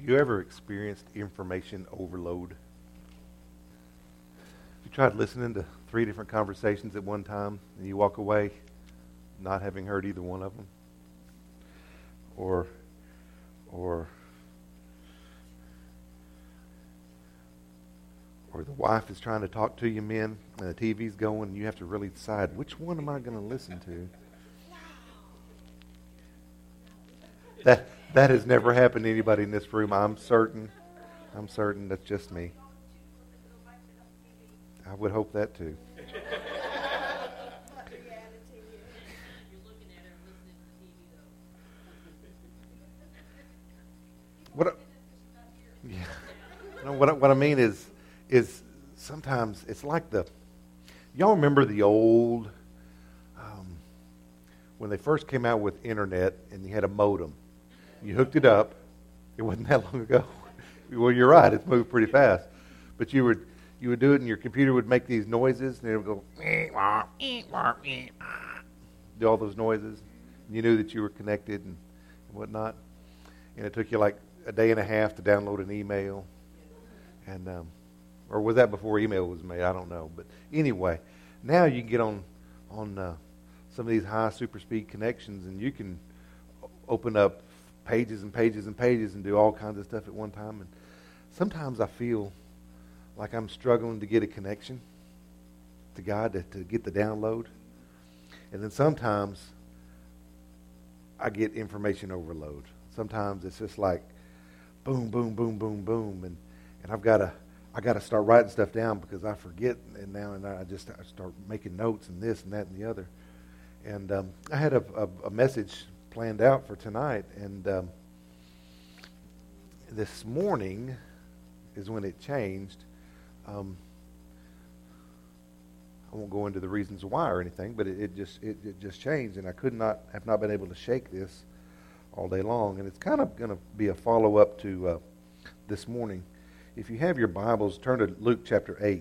You ever experienced information overload? You tried listening to 3 different conversations at one time and you walk away not having heard either one of them? Or the wife is trying to talk to you men and the TV's going and you have to really decide, which one am I going to listen to? That has never happened to anybody in this room. I'm certain that's just me. I would hope that too. What I mean is sometimes it's like y'all remember the old, when they first came out with internet and you had a modem. You hooked it up. It wasn't that long ago. Well, you're right. It's moved pretty fast. But you would do it and your computer would make these noises and it would go, do all those noises. And you knew that you were connected and whatnot. And it took you like a day and a half to download an email. And or was that before email was made? I don't know. But anyway, now you can get on some of these high super speed connections and you can open up pages and pages and pages and do all kinds of stuff at one time. And sometimes I feel like I'm struggling to get a connection to God, to get the download. And then sometimes I get information overload. Sometimes it's just like boom, boom, boom, boom, boom, and I got to start writing stuff down because I forget, and now I start making notes and this and that and the other. And I had a message planned out for tonight, and this morning is when it changed. I won't go into the reasons why or anything, but it just changed, and I have not been able to shake this all day long. And it's kind of going to be a follow-up to this morning. If you have your Bibles, turn to Luke chapter 8.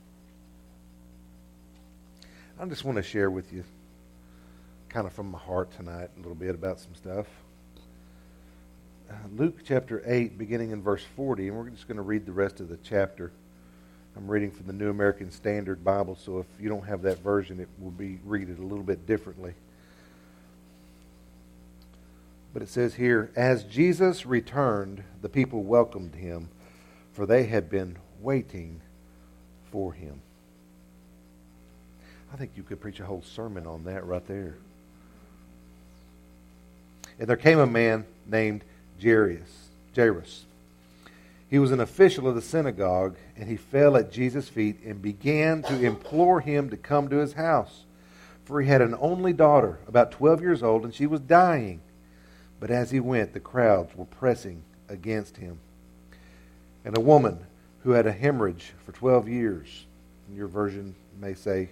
I just want to share with you, kind of from my heart tonight, a little bit about some stuff. Luke chapter 8, beginning in verse 40, and we're just going to read the rest of the chapter. I'm reading from the New American Standard Bible, so if you don't have that version, it will be read it a little bit differently. But it says here, as Jesus returned, the people welcomed him, for they had been waiting for him. I think you could preach a whole sermon on that right there. And there came a man named Jairus. He was an official of the synagogue, and he fell at Jesus' feet and began to implore him to come to his house. For he had an only daughter, about 12 years old, and she was dying. But as he went, the crowds were pressing against him. And a woman who had a hemorrhage for 12 years, in your version may say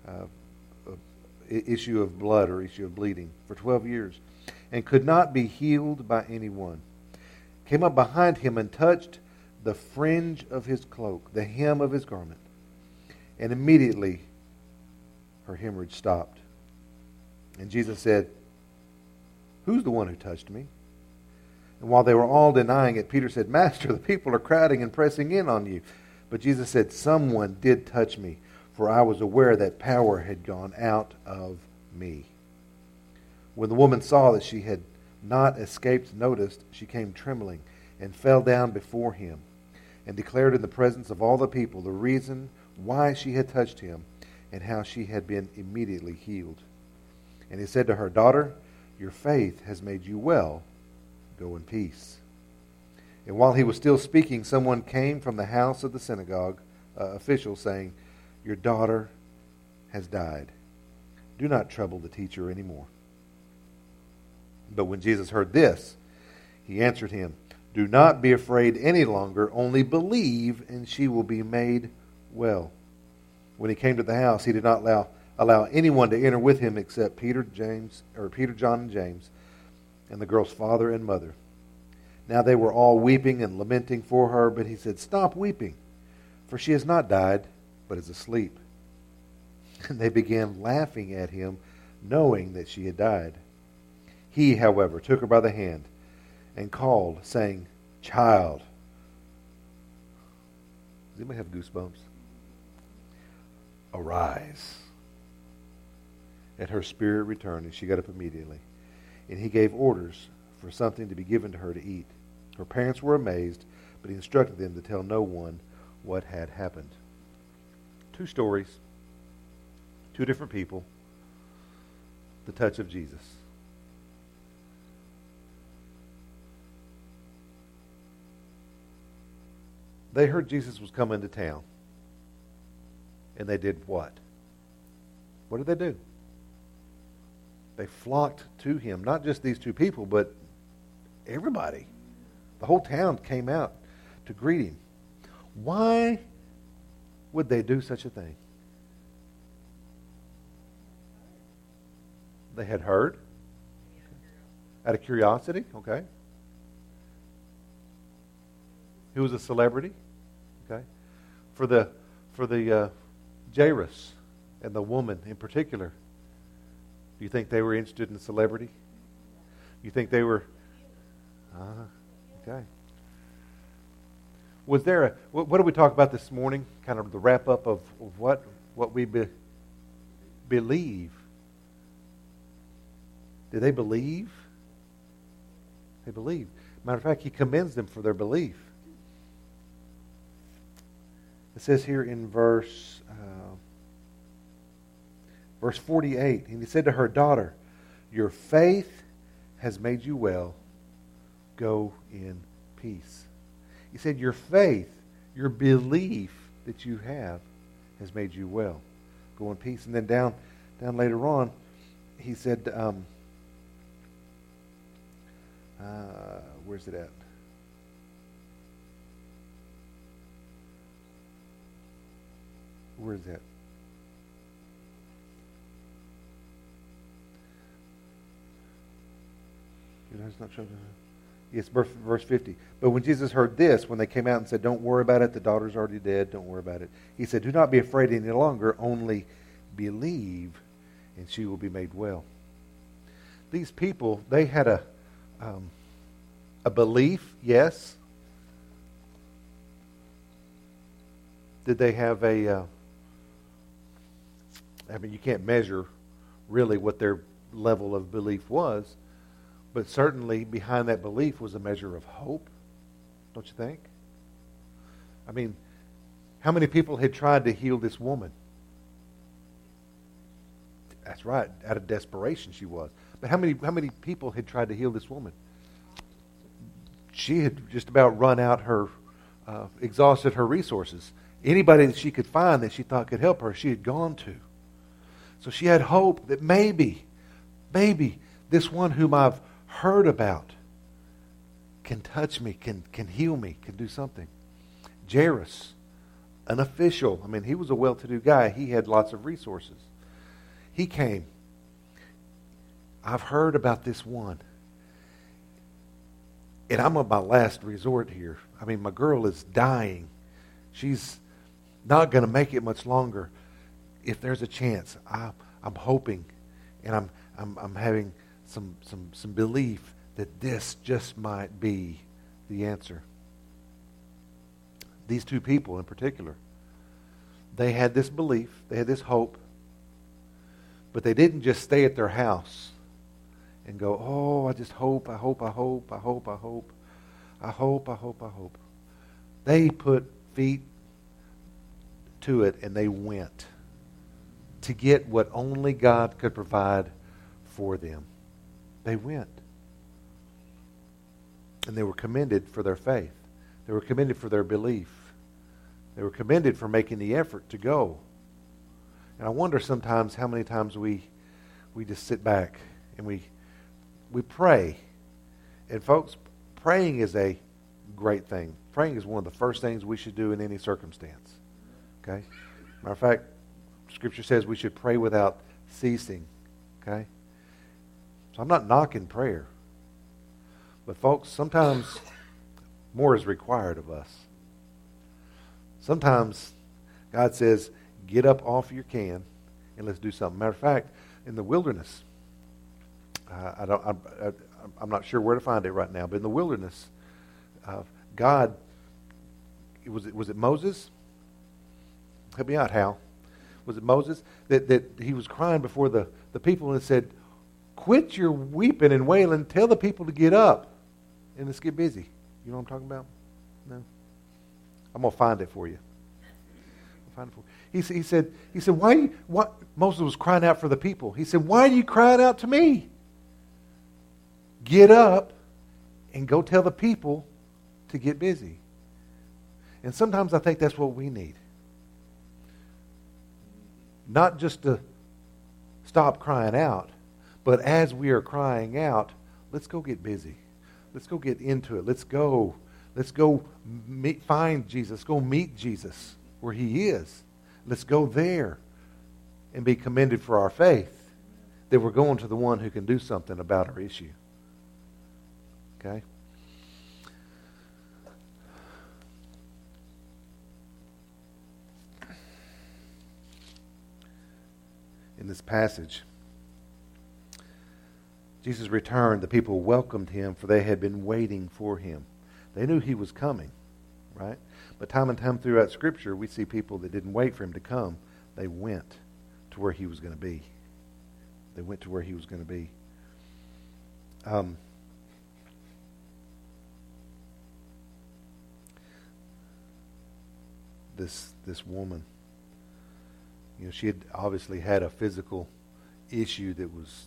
issue of blood or issue of bleeding, for 12 years, and could not be healed by anyone, came up behind him and touched the fringe of his cloak, the hem of his garment. And immediately her hemorrhage stopped. And Jesus said, "Who's the one who touched me?" And while they were all denying it, Peter said, "Master, the people are crowding and pressing in on you." But Jesus said, "Someone did touch me, for I was aware that power had gone out of me." When the woman saw that she had not escaped notice, she came trembling and fell down before him and declared in the presence of all the people the reason why she had touched him and how she had been immediately healed. And he said to her, "Daughter, your faith has made you well. Go in peace." And while he was still speaking, someone came from the house of the synagogue official saying, "Your daughter has died. Do not trouble the teacher anymore." But when Jesus heard this, he answered him, "Do not be afraid any longer, only believe, and she will be made well." When he came to the house, he did not allow anyone to enter with him except Peter, John, and James, and the girl's father and mother. Now they were all weeping and lamenting for her, but he said, "Stop weeping, for she has not died, but is asleep." And they began laughing at him, knowing that she had died. He, however, took her by the hand and called, saying, child. Does anybody have goosebumps? Arise. And her spirit returned, and she got up immediately. And he gave orders for something to be given to her to eat. Her parents were amazed, but he instructed them to tell no one what had happened. 2 stories, 2 different people, the touch of Jesus. They heard Jesus was coming to town. And they did what? What did they do? They flocked to him. Not just these 2 people, but everybody. The whole town came out to greet him. Why would they do such a thing? They had heard. Out of curiosity, okay. He was a celebrity, okay. For the Jairus and the woman in particular, do you think they were interested in celebrity? You think they were? Okay. Was there what did we talk about this morning? Kind of the wrap up of what we believe. Did they believe? They believed. Matter of fact, he commends them for their belief. It says here in verse 48, and he said to her, "Daughter, your faith has made you well. Go in peace." He said, your faith, your belief that you have has made you well. Go in peace. And then down later on, he said, where's it at? Where is that? It's not showing. Yes, verse 50. But when Jesus heard this, when they came out and said, "Don't worry about it, the daughter's already dead, don't worry about it," he said, "Do not be afraid any longer, only believe, and she will be made well." These people, they had a belief, yes. Did they have I mean, you can't measure really what their level of belief was, but certainly behind that belief was a measure of hope, don't you think? I mean, how many people had tried to heal this woman? That's right, out of desperation she was. But how many people had tried to heal this woman? She had just about run out her, exhausted her resources. Anybody that she could find that she thought could help her, she had gone to. So she had hope that maybe this one whom I've heard about can touch me, can heal me, can do something. Jairus, an official. I mean, he was a well-to-do guy. He had lots of resources. He came. I've heard about this one. And I'm on my last resort here. I mean, my girl is dying. She's not going to make it much longer. If there's a chance, I'm hoping, and I'm having some belief that this just might be the answer. These 2 people in particular, they had this belief, they had this hope, but they didn't just stay at their house and go, "Oh, I just hope, I hope, I hope, I hope, I hope, I hope, I hope, I hope." They put feet to it and they went to get what only God could provide for them. They went. And they were commended for their faith. They were commended for their belief. They were commended for making the effort to go. And I wonder sometimes how many times we just sit back and we pray. And folks, praying is a great thing. Praying is one of the first things we should do in any circumstance. Okay? Matter of fact, Scripture says we should pray without ceasing. Okay? So I'm not knocking prayer. But folks, sometimes more is required of us. Sometimes God says, get up off your can and let's do something. Matter of fact, in the wilderness, I'm not sure where to find it right now, but in the wilderness, God, was it Moses? Help me out, Hal. Was it Moses? That he was crying before the people and said, quit your weeping and wailing. Tell the people to get up and let's get busy. You know what I'm talking about? No? I'm going to find it for you. He said, why Moses was crying out for the people. He said, why are you crying out to me? Get up and go tell the people to get busy. And sometimes I think that's what we need. Not just to stop crying out, but as we are crying out, let's go get busy. Let's go get into it. Let's go find Jesus. Go meet Jesus where he is. Let's go there and be commended for our faith that we're going to the one who can do something about our issue. Okay? In this passage, Jesus returned. The people welcomed him, for they had been waiting for him. They knew he was coming, right? But time and time throughout Scripture, we see people that didn't wait for him to come. They went to where he was going to be. They went to where he was going to be. This woman, you know, she had obviously had a physical issue that was,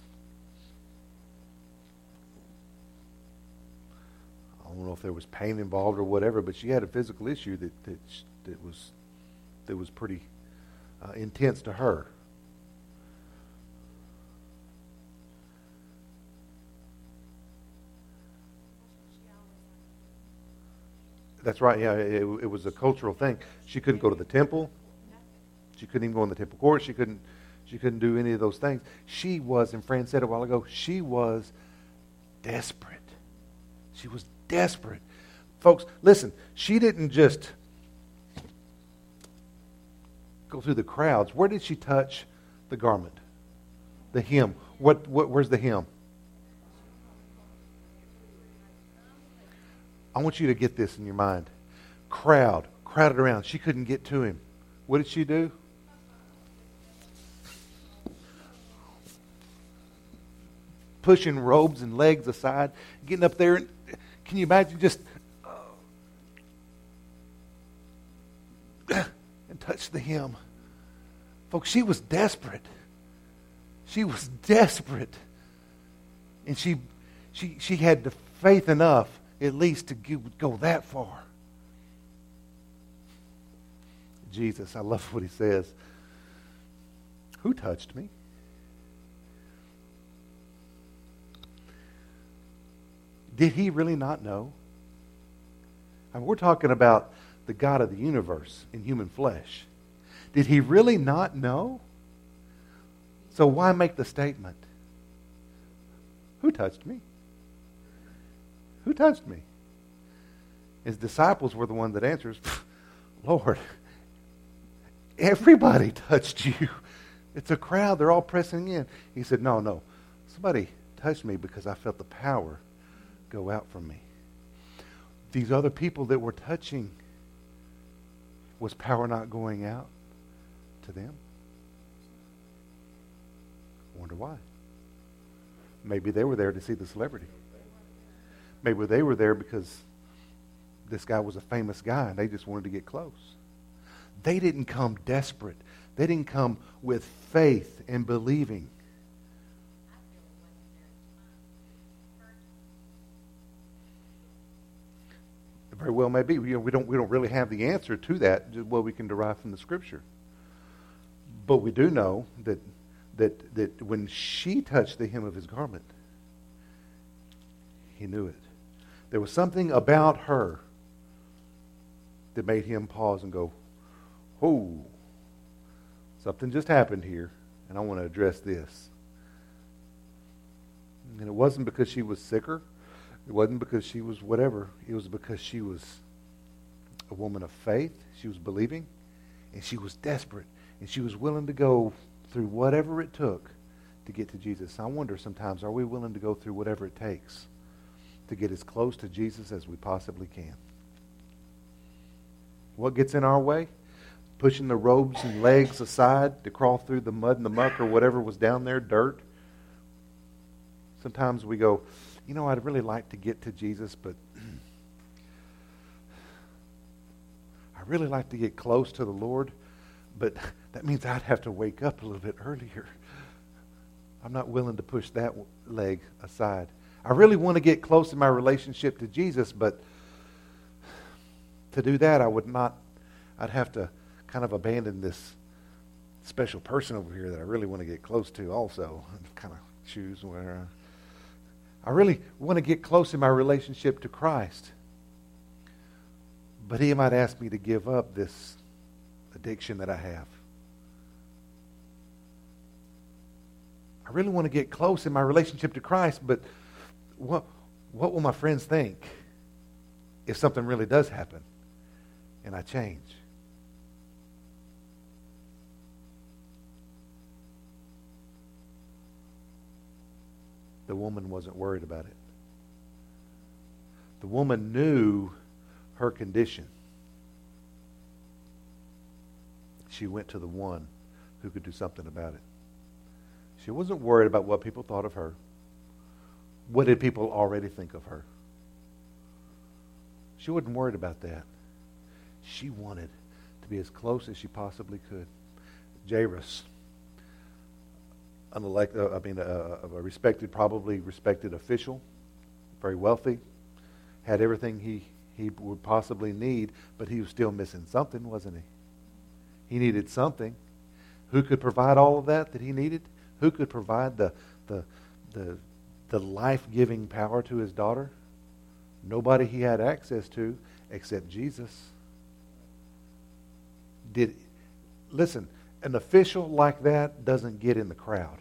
I don't know if there was pain involved or whatever, but she had a physical issue that was pretty intense to her. That's right. Yeah, it was a cultural thing. She couldn't go to the temple. She couldn't even go in the temple court. She couldn't do any of those things. She was, and Fran said a while ago, she was desperate. She was desperate. Folks, listen, she didn't just go through the crowds. Where did she touch the garment? The hem. Where's the hem? I want you to get this in your mind. Crowded around. She couldn't get to him. What did she do? Pushing robes and legs aside, getting up there. And, can you imagine just and touch the hem? Folks, she was desperate. She was desperate. And she had the faith enough at least to go that far. Jesus, I love what he says. Who touched me? Did he really not know? I mean, we're talking about the God of the universe in human flesh. Did he really not know? So why make the statement? Who touched me? Who touched me? His disciples were the one that answers, Lord, everybody touched you. It's a crowd. They're all pressing in. He said, no. Somebody touched me because I felt the power go out from me. These other people that were touching, was power not going out to them? I wonder why. Maybe they were there to see the celebrity. Maybe they were there because this guy was a famous guy and they just wanted to get close. They didn't come desperate. They didn't come with faith and believing. It very well may be. We don't really have the answer to that, just what we can derive from the Scripture. But we do know that when she touched the hem of his garment, he knew it. There was something about her that made him pause and go, oh, something just happened here, and I want to address this. And it wasn't because she was sicker. It wasn't because she was whatever. It was because she was a woman of faith. She was believing, and she was desperate, and she was willing to go through whatever it took to get to Jesus. I wonder sometimes, are we willing to go through whatever it takes to get as close to Jesus as we possibly can? What gets in our way? Pushing the robes and legs aside to crawl through the mud and the muck or whatever was down there, dirt. Sometimes we go, I'd really like to get to Jesus, but I really like to get close to the Lord, but that means I'd have to wake up a little bit earlier. I'm not willing to push that leg aside. I really want to get close in my relationship to Jesus, but to do that, I'd have to kind of abandon this special person over here that I really want to get close to also. Kind of choose where I really want to get close in my relationship to Christ. But he might ask me to give up this addiction that I have. I really want to get close in my relationship to Christ, but what will my friends think if something really does happen and I change? The woman wasn't worried about it. The woman knew her condition. She went to the one who could do something about it. She wasn't worried about what people thought of her. What did people already think of her? She wasn't worried about that. She wanted to be as close as she possibly could. Jairus, a probably respected official, very wealthy, had everything he would possibly need, but he was still missing something, wasn't he? He needed something. Who could provide all of that he needed? Who could provide the life-giving power to his daughter? Nobody he had access to except Jesus. Listen, an official like that doesn't get in the crowd.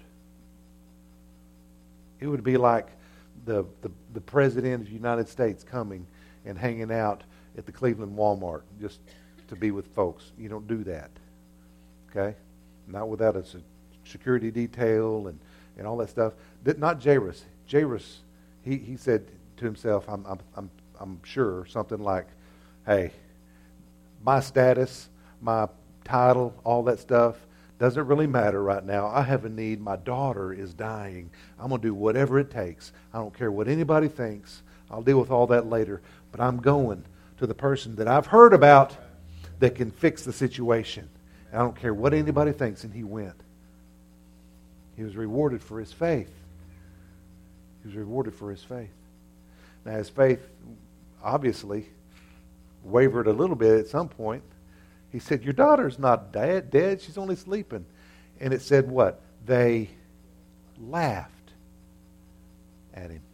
It would be like the President of the United States coming and hanging out at the Cleveland Walmart just to be with folks. You don't do that. Okay? Not without a security detail and all that stuff. Not Jairus. Jairus, he said to himself, I'm sure, something like, hey, my status, my title, all that stuff doesn't really matter right now. I have a need. My daughter is dying. I'm going to do whatever it takes. I don't care what anybody thinks. I'll deal with all that later. But I'm going to the person that I've heard about that can fix the situation. And I don't care what anybody thinks. And he went. He was rewarded for his faith. He was rewarded for his faith. Now his faith obviously wavered a little bit at some point. He said, your daughter's not dead. She's only sleeping. And it said what? They laughed at him.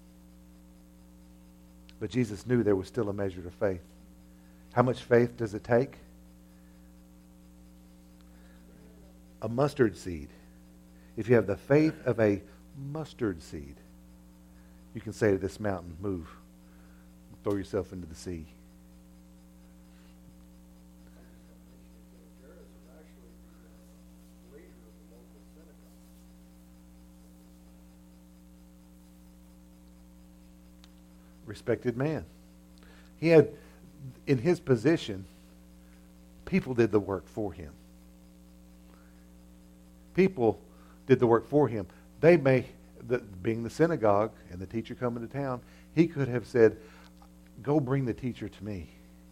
But Jesus knew there was still a measure of faith. How much faith does it take? A mustard seed. If you have the faith of a mustard seed, you can say to this mountain, move. Throw yourself into the sea. Respected man. He had, in his position, people did the work for him. People did the work for him. Being the synagogue and the teacher coming to town, he could have said, go bring the teacher to me.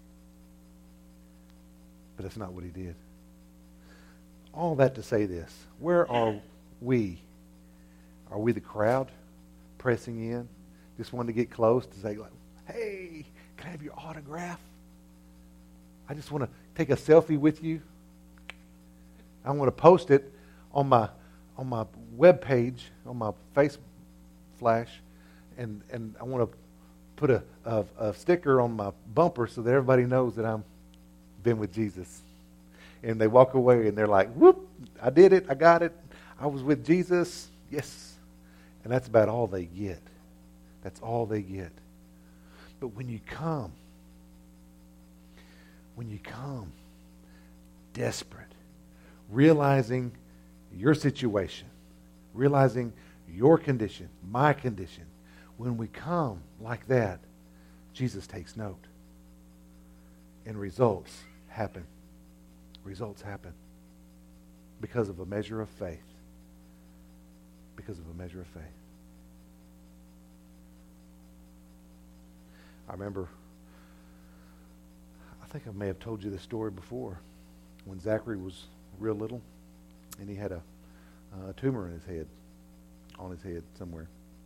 But that's not what he did. All that to say this. Where are we? Are we the crowd pressing in? Just wanting to get close to say, like, hey, can I have your autograph? I just want to take a selfie with you. I want to post it on my web page, on my face flash, and I want to put a sticker on my bumper so that everybody knows that I've been with Jesus. And they walk away and they're like, whoop, I did it, I got it. I was with Jesus, yes. And that's about all they get. That's all they get. But when you come desperate, realizing your situation, realizing your condition, my condition, when we come like that, Jesus takes note. And results happen. Results happen. Because of a measure of faith. Because of a measure of faith. I remember, I think I may have told you this story before, when Zachary was real little, and he had a tumor in his head, on his head somewhere.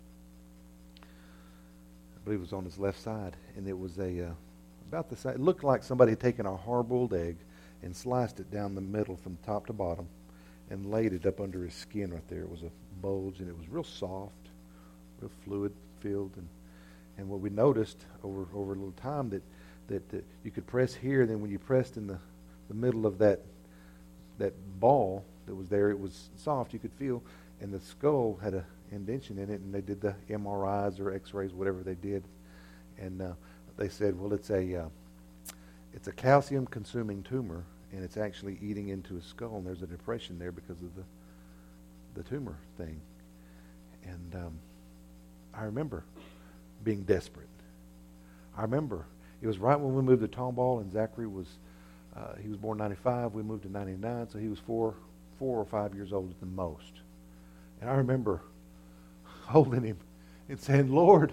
I believe it was on his left side, and it was about the size. It looked like somebody had taken a hard-boiled egg and sliced it down the middle from top to bottom and laid it up under his skin right there. It was a bulge, and it was real soft, real fluid-filled, and what we noticed over a little time that you could press here, and then when you pressed in the middle of that ball that was there, it was soft, you could feel, and the skull had an indentation in it, and they did the MRIs or X-rays, whatever they did, and they said, well, it's a calcium-consuming tumor, and it's actually eating into his skull, and there's a depression there because of the tumor thing. And I remember being desperate. I remember it was right when we moved to Tomball, and Zachary was he was born 95. We moved to 99, so he was 4 or 5 years old at the most. And I remember holding him and saying, Lord,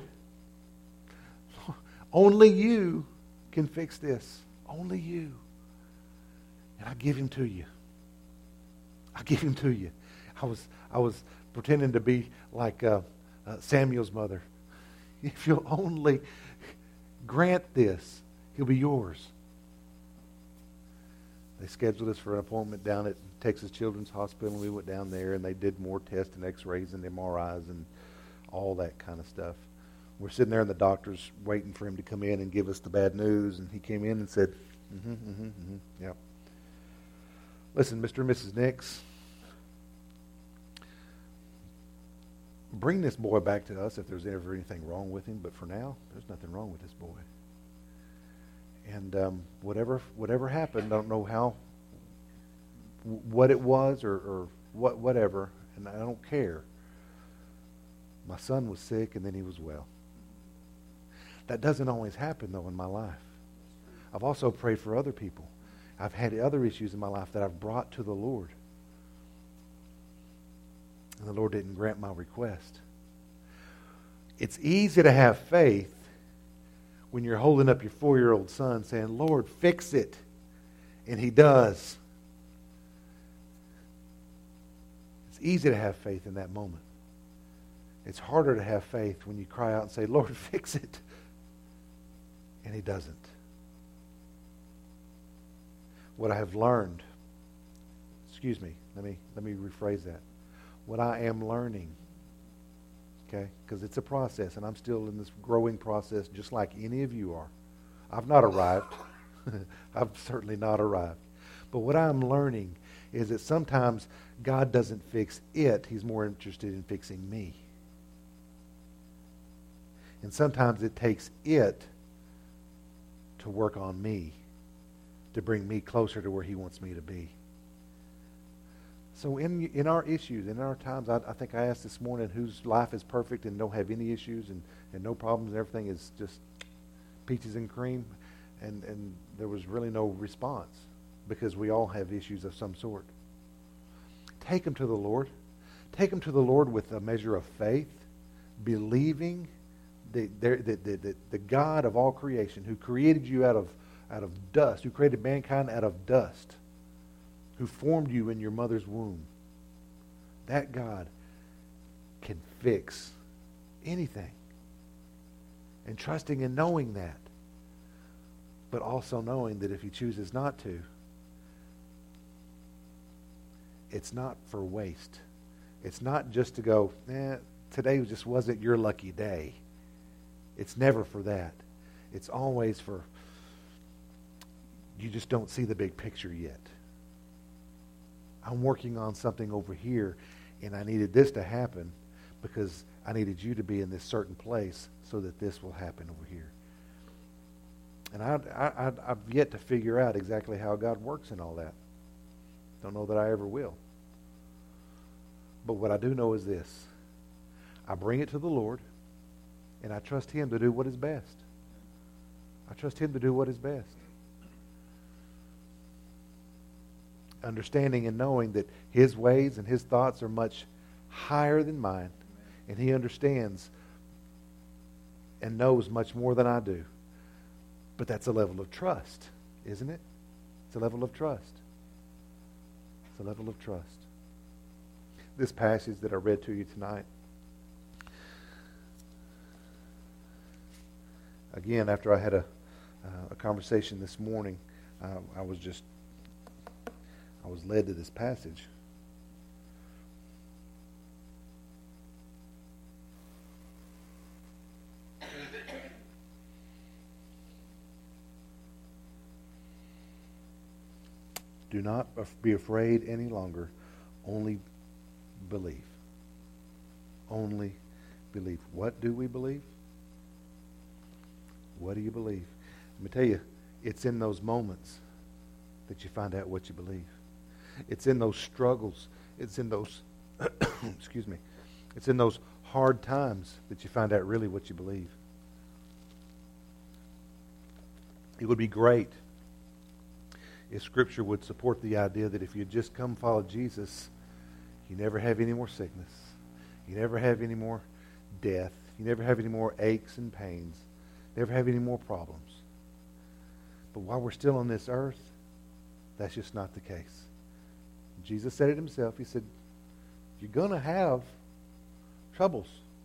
only you can fix this. Only you. And I give him to you. I give him to you. I was pretending to be like Samuel's mother. If you'll only grant this, he'll be yours. They scheduled us for an appointment down at Texas Children's Hospital, and we went down there, and they did more tests and X-rays and MRIs and all that kind of stuff. We're sitting there, and the doctor's waiting for him to come in and give us the bad news, and he came in and said, yep. Listen, Mr. and Mrs. Nix, bring this boy back to us if there's ever anything wrong with him, but for now, there's nothing wrong with this boy. And whatever happened, I don't know what it was or whatever, and I don't care. My son was sick, and then he was well. That doesn't always happen, though, in my life. I've also prayed for other people. I've had other issues in my life that I've brought to the Lord. And the Lord didn't grant my request. It's easy to have faith when you're holding up your 4-year-old son saying, Lord, fix it. And he does. It's easy to have faith in that moment. It's harder to have faith when you cry out and say, Lord, fix it. And he doesn't. What I have learned, let me rephrase that. What I am learning, okay, because it's a process, and I'm still in this growing process just like any of you are. I've not arrived. I've certainly not arrived. But what I'm learning is that sometimes God doesn't fix it. He's more interested in fixing me. And sometimes it takes it to work on me, to bring me closer to where he wants me to be. So in our issues, in our times, I think I asked this morning whose life is perfect and don't have any issues and no problems and everything is just peaches and cream. And there was really no response because we all have issues of some sort. Take them to the Lord. Take them to the Lord with a measure of faith, believing the God of all creation, who created you out of dust, who created mankind out of dust, who formed you in your mother's womb. That God can fix anything. And trusting and knowing that, but also knowing that if he chooses not to, it's not for waste. It's not just to go, today just wasn't your lucky day. It's never for that. It's always for, you just don't see the big picture yet. I'm working on something over here, and I needed this to happen because I needed you to be in this certain place so that this will happen over here. And I've yet to figure out exactly how God works in all that. Don't know that I ever will. But what I do know is this. I bring it to the Lord, and I trust him to do what is best. I trust him to do what is best. understanding and knowing that His ways and His thoughts are much higher than mine, and He understands and knows much more than I do. But that's a level of trust, isn't it? It's a level of trust. It's a level of trust. This passage that I read to you tonight, again, after I had a conversation this morning, I was led to this passage. Do not be afraid any longer. Only believe. Only believe. What do we believe? What do you believe? Let me tell you, it's in those moments that you find out what you believe. It's in those struggles. It's in those, excuse me, it's in those hard times that you find out really what you believe. It would be great if Scripture would support the idea that if you just come follow Jesus, you never have any more sickness. You never have any more death. You never have any more aches and pains. Never have any more problems. But while we're still on this earth, that's just not the case. Jesus said it himself. He said, you're going to have troubles.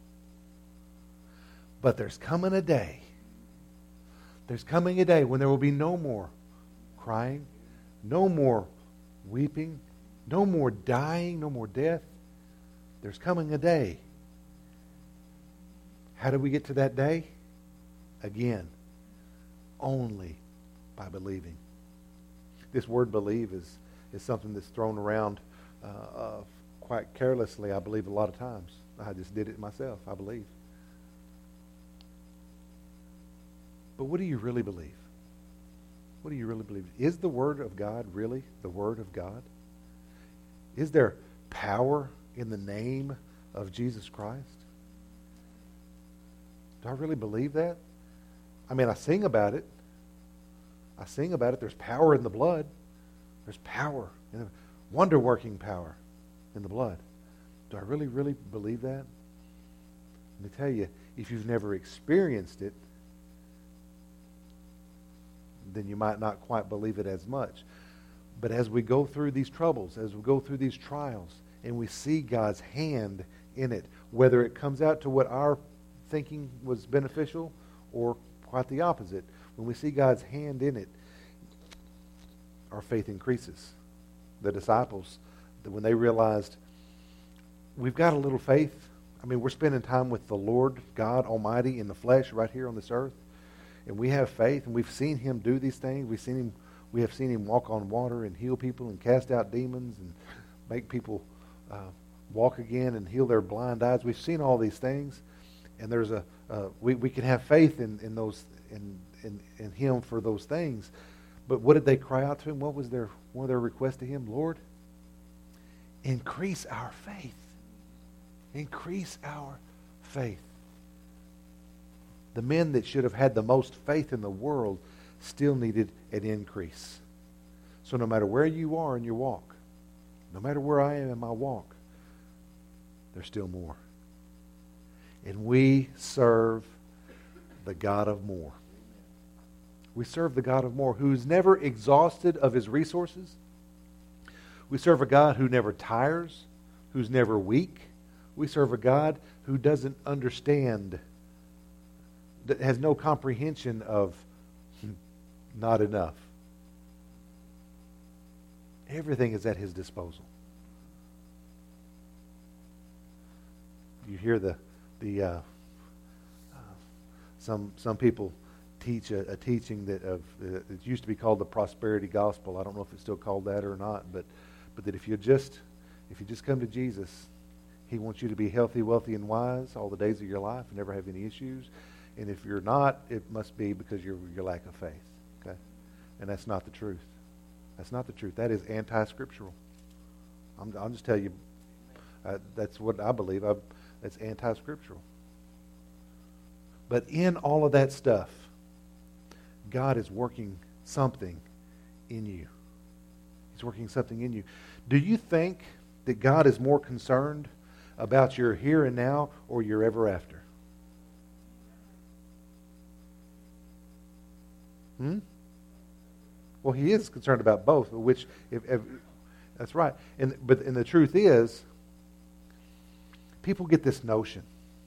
But there's coming a day. There's coming a day when there will be no more crying, no more weeping, no more dying, no more death. There's coming a day. How do we get to that day? Again, only by believing. This word believe is something that's thrown around quite carelessly, I believe, a lot of times. I just did it myself, I believe. But what do you really believe? What do you really believe? Is the Word of God really the Word of God? Is there power in the name of Jesus Christ? Do I really believe that? I mean, I sing about it. I sing about it. There's power in the blood. There's power, wonder-working power in the blood. Do I really, really believe that? Let me tell you, if you've never experienced it, then you might not quite believe it as much. But as we go through these troubles, as we go through these trials, and we see God's hand in it, whether it comes out to what our thinking was beneficial or quite the opposite, when we see God's hand in it, our faith increases. The disciples, when they realized, we've got a little faith. I mean, we're spending time with the Lord God Almighty in the flesh right here on this earth. And we have faith, and we've seen Him do these things. We have seen Him walk on water and heal people and cast out demons and make people walk again and heal their blind eyes. We've seen all these things, and there's we can have faith in Him for those things. But what did they cry out to Him? What was one of their requests to Him? Lord, increase our faith. Increase our faith. The men that should have had the most faith in the world still needed an increase. So no matter where you are in your walk, no matter where I am in my walk, there's still more. And we serve the God of more. We serve the God of more, who's never exhausted of His resources. We serve a God who never tires, who's never weak. We serve a God who doesn't understand, that has no comprehension of not enough. Everything is at His disposal. You hear some people teach a teaching that it used to be called the prosperity gospel. I don't know if it's still called that or not, but that if you just come to Jesus, He wants you to be healthy, wealthy, and wise all the days of your life and never have any issues. And if you're not, it must be because your lack of faith. Okay? And that's not the truth. That's not the truth. That is anti-scriptural. I'll just tell you, that's what I believe. That's anti-scriptural. But in all of that stuff, God is working something in you. He's working something in you. Do you think that God is more concerned about your here and now or your ever after? Well, he is concerned about both, which, if that's right. But the truth is, people get this notion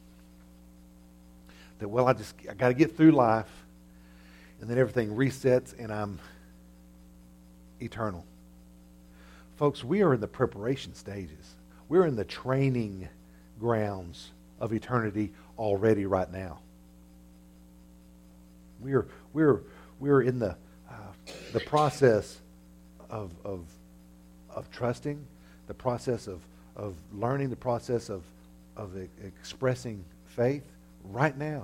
that, well, I got to get through life, and then everything resets, and I'm eternal. Folks, we are in the preparation stages. We're in the training grounds of eternity already right now. We're in the process of trusting, the process of learning, the process of expressing faith right now.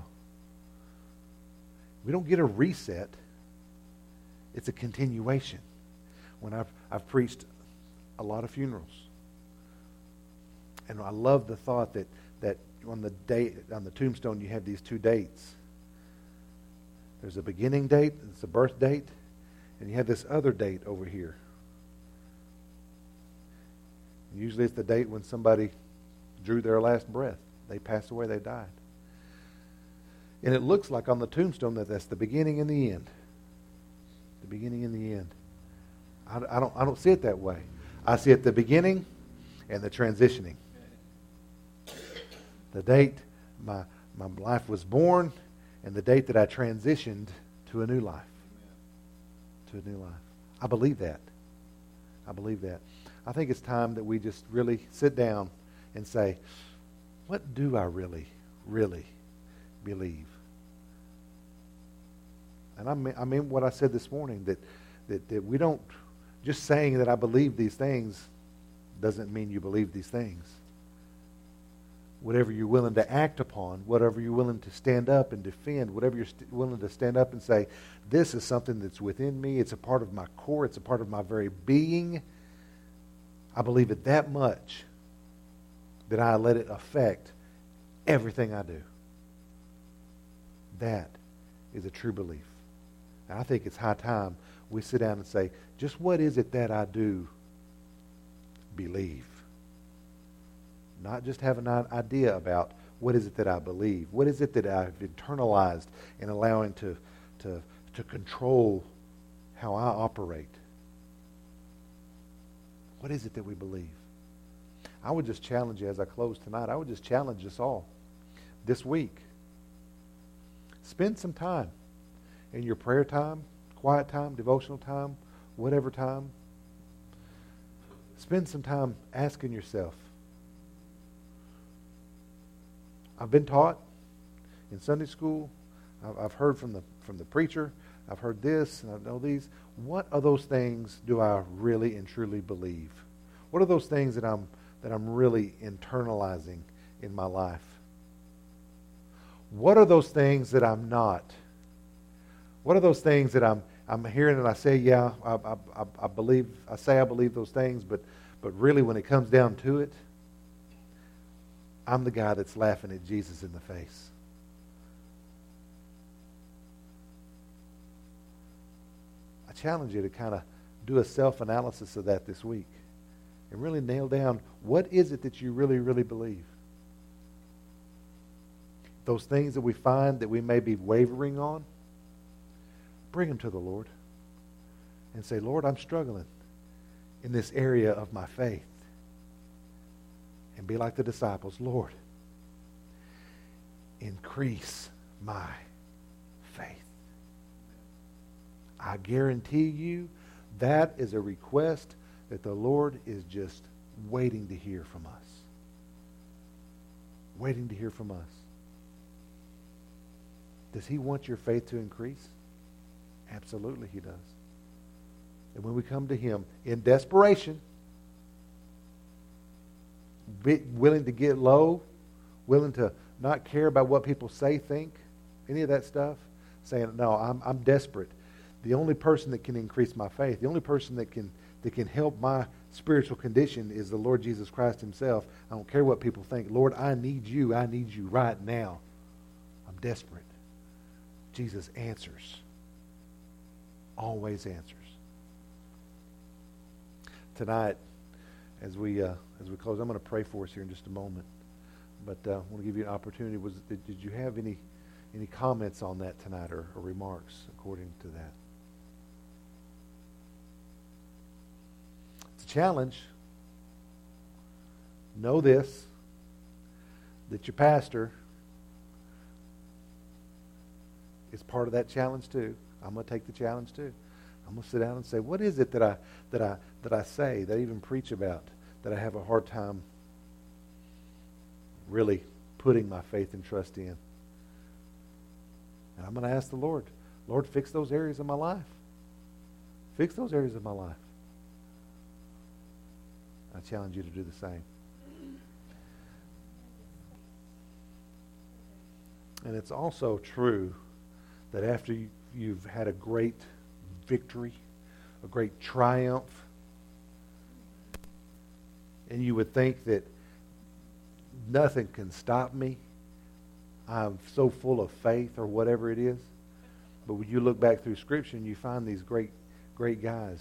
We don't get a reset. It's a continuation. When I've preached a lot of funerals, and I love the thought that on the tombstone you have these two dates. There's a beginning date, it's a birth date, and you have this other date over here. And usually it's the date when somebody drew their last breath. They passed away, they died. And it looks like on the tombstone that's the beginning and the end. The beginning and the end. I don't see it that way. I see it the beginning and the transitioning. The date my life was born and the date that I transitioned to a new life. To a new life. I believe that. I believe that. I think it's time that we just really sit down and say, what do I really, really believe? And I mean what I said this morning, that we don't, just saying that I believe these things doesn't mean you believe these things. Whatever you're willing to act upon, whatever you're willing to stand up and defend, whatever you're willing to stand up and say, this is something that's within me, it's a part of my core, it's a part of my very being. I believe it that much that I let it affect everything I do. That is a true belief. And I think it's high time we sit down and say, just what is it that I do believe? Not just have an idea about what is it that I believe. What is it that I've internalized and allowing to control how I operate? What is it that we believe? I would just challenge you as I close tonight. I would just challenge us all this week. Spend some time in your prayer time, quiet time, devotional time, whatever time. Spend some time asking yourself. I've been taught in Sunday school. I've heard from the preacher. I've heard this and I know these. What are those things do I really and truly believe? What are those things that I'm really internalizing in my life? What are those things that I'm not? What are those things that I'm hearing and I say, yeah, I believe, I say I believe those things, but really when it comes down to it, I'm the guy that's laughing at Jesus in the face. I challenge you to kind of do a self-analysis of that this week and really nail down what is it that you really, really believe. Those things that we find that we may be wavering on, bring them to the Lord and say, Lord, I'm struggling in this area of my faith. And be like the disciples, Lord, increase my faith. I guarantee you that is a request that the Lord is just waiting to hear from us. Waiting to hear from us. Does he want your faith to increase? Absolutely he does. And when we come to him in desperation, willing to get low, willing to not care about what people say, think, any of that stuff, saying, no, I'm desperate. The only person that can increase my faith, the only person that can help my spiritual condition is the Lord Jesus Christ himself. I don't care what people think. Lord, I need you right now. I'm desperate. Jesus answers. Always answers. tonight, as we close, I'm going to pray for us here in just a moment. But I want to give you an opportunity. Did you have any comments on that tonight, or remarks according to that? It's a challenge. Know this, that your pastor is part of that challenge too. I'm going to take the challenge too. I'm going to sit down and say, what is it that I say, that I even preach about, that I have a hard time really putting my faith and trust in? And I'm going to ask the Lord, fix those areas of my life. Fix those areas of my life. I challenge you to do the same. And it's also true that after you've had a great victory, a great triumph, and you would think that nothing can stop me, I'm so full of faith, or whatever it is. But when you look back through Scripture and you find these great guys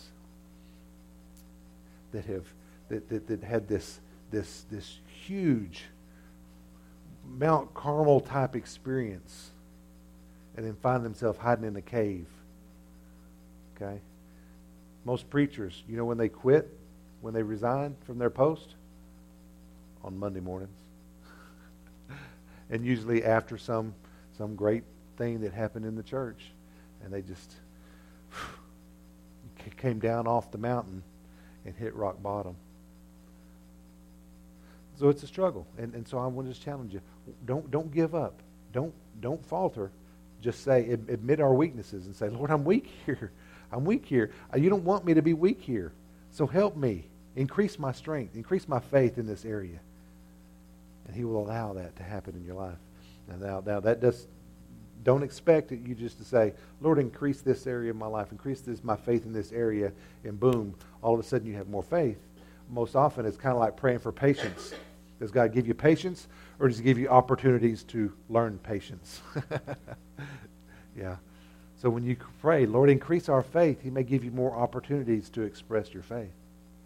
that had this huge Mount Carmel type experience, and then find themselves hiding in a cave. Okay? Most preachers, you know when they quit, when they resign from their post? On Monday mornings. And usually after some great thing that happened in the church. And they just came down off the mountain and hit rock bottom. So it's a struggle. And so I want to just challenge you. Don't give up. Don't falter. Just say, admit our weaknesses and say, Lord, I'm weak here. I'm weak here. You don't want me to be weak here. So help me. Increase my strength. Increase my faith in this area. And He will allow that to happen in your life. Now that does, don't expect it, you just to say, Lord, increase this area of my life. Increase my faith in this area. And boom, all of a sudden you have more faith. Most often it's kind of like praying for patience. Does God give you patience, or does He give you opportunities to learn patience? Yeah. So when you pray, Lord, increase our faith, He may give you more opportunities to express your faith.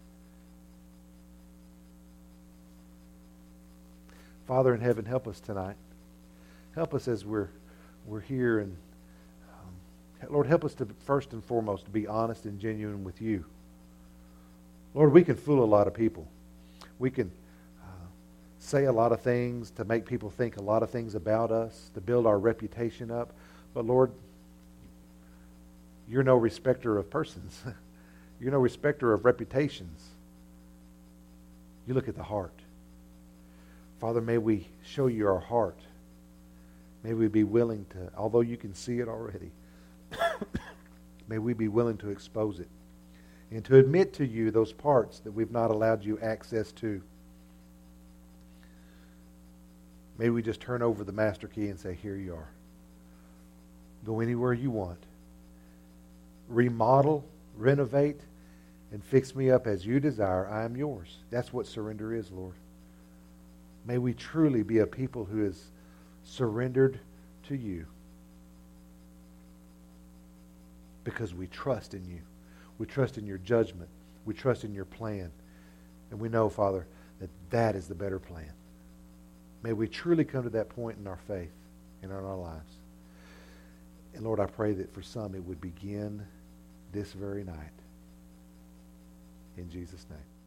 Father in heaven, help us tonight. Help us as we're here, and Lord, help us to first and foremost to be honest and genuine with You. Lord, we can fool a lot of people. We can say a lot of things to make people think a lot of things about us, to build our reputation up. But Lord, You're no respecter of persons. You're no respecter of reputations. You look at the heart. Father, may we show You our heart. May we be willing to, although You can see it already, may we be willing to expose it and to admit to You those parts that we've not allowed You access to. May we just turn over the master key and say, here You are. Go anywhere You want. Remodel, renovate, and fix me up as You desire. I am Yours. That's what surrender is, Lord. May we truly be a people who is surrendered to You, because we trust in You. We trust in Your judgment. We trust in Your plan. And we know, Father, that is the better plan. May we truly come to that point in our faith and in our lives. And Lord, I pray that for some it would begin this very night. In Jesus' name.